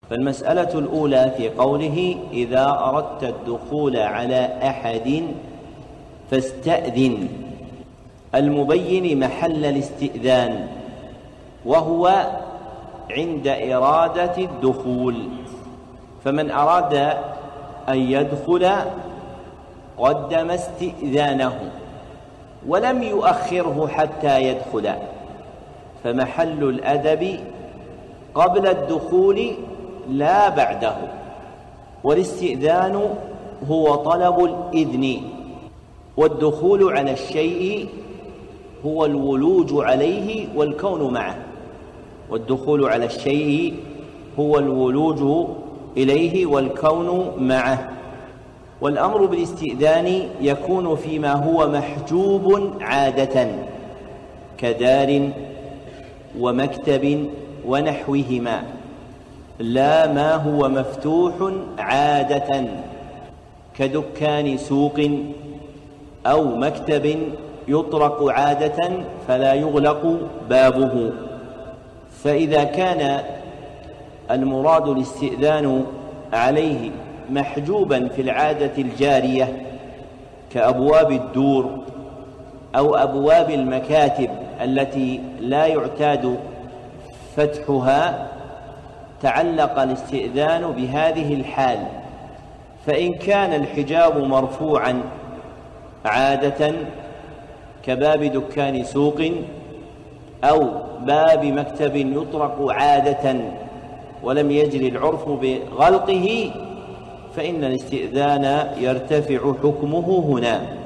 فالمسألة الأولى في قوله إذا أردت الدخول على أحد فاستأذن، المبين محل الاستئذان، وهو عند إرادة الدخول. فمن أراد أن يدخل قدم استئذانه ولم يؤخره حتى يدخل، فمحل الأدب قبل الدخول لا بعده. والاستئذان هو طلب الإذن، والدخول على الشيء هو الولوج عليه والكون معه. والدخول على الشيء هو الولوج إليه والكون معه. والأمر بالاستئذان يكون فيما هو محجوب عادة كدار ومكتب ونحوهما، لا ما هو مفتوح عادة كدكان سوق أو مكتب يطرق عادة فلا يغلق بابه. فإذا كان المراد الاستئذان عليه محجوبا في العادة الجارية كأبواب الدور أو أبواب المكاتب التي لا يعتاد فتحها، تعلق الاستئذان بهذه الحال. فإن كان الحجاب مرفوعا عادة كباب دكان سوق أو باب مكتب يطرق عادة ولم يجري العرف بغلقه، فإن الاستئذان يرتفع حكمه هنا.